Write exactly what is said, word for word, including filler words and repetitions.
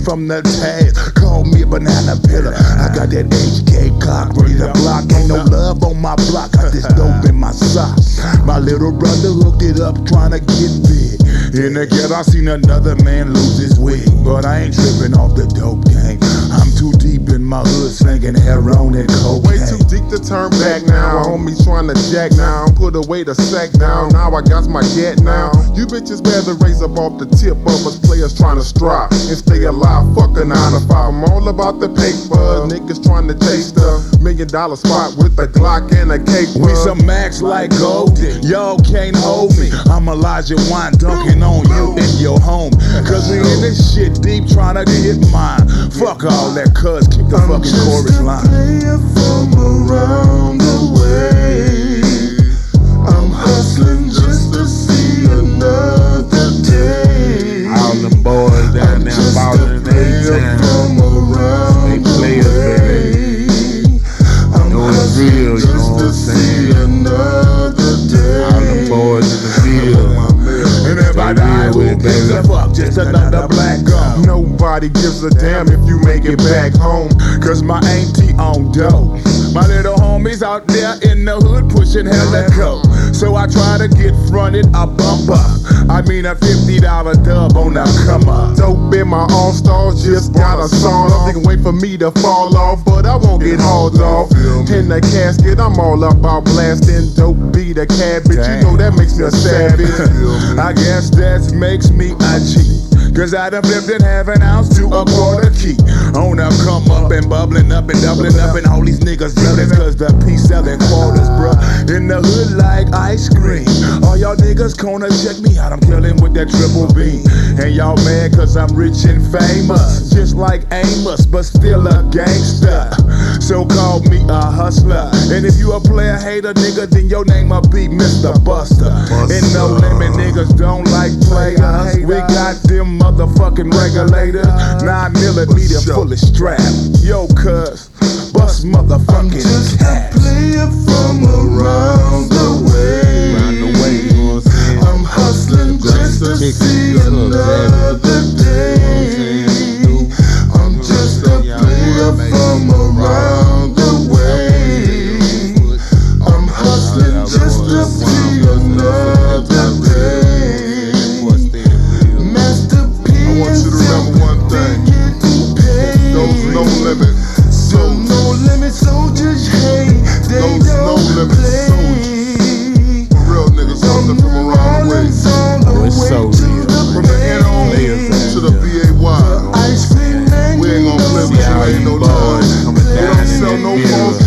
from the task. Call me a banana pillar. I got that H K cock ready to block. Ain't no love on my block. Got this dope in my socks. My little brother hooked it up trying to get big. In the ghetto, I seen another man lose his wig, but I ain't tripping off the dope game. I'm too deep in my hood, slinging heroin and coke. Way too deep to turn back now. Homies trying to jack now. Put away the sack now. Now I got my gat now. You bitches better raise up off the tip of us players trying to strive and stay alive. Fuck a nine to five. I'm all about the paper. Niggas trying to taste the million dollar spot with a Glock and a cake. We some max like Golden. Y'all can't hold me. I'm Elijah Wine dunking on you in your home. Cause we in this shit deep trying to get mine. Fuck all that cuz, kick the I'm fucking just chorus a line. player from around the way. I'm hustling just to see another day. All them boys down there ballin' in A-Town. They players, baby. Know it's real, you know what I'm saying? All them boys in the field. And everybody who gives a fuck, just another black gum. Nobody gives a damn if you make it back home. Cause my auntie on dope. My little homies out there in the hood pushing hella coke. So I try to get fronted a bumper. I mean a fifty dollar dub on the come up. Dope in my all-stars, just got a song off. They can wait for me to fall off, but I won't get hauled off. In the casket, I'm all about blasting dope, be the cabbage. You know that makes me a savage. I guess that makes me a G. Cause I done flipped and half an ounce to a quarter key. On a come up and bubbling up and doubling up, and all these niggas jealous cause the piece selling quarters, bruh. In the hood like ice cream. All y'all niggas gonna check me out, I'm killing with that triple beam. And y'all mad cause I'm rich and famous, just like Amos, but still a gangster. So call me a hustler. And if you a player hater nigga, then your name must be Mister Buster. And no limit niggas don't like players. We got them motherfucking regulators, nine millimeter full of strap. Yo, cuz, bust motherfucking I'm just cash. a player from around the way. Around the way, you know what I'm saying? I'm hustling just to see another day. I'm just a player from around the way. I'm hustling just to see another day. I want you to remember one thing. Those no limit. So no limit soldiers, hey, they Those no don't limit play. For real niggas hustling from around the way. Oh, it's so real. From the N O to the B A Y. Ice cream man, We ain't gonna play with you, ain't no time. Coming We down don't in sell that no field. phones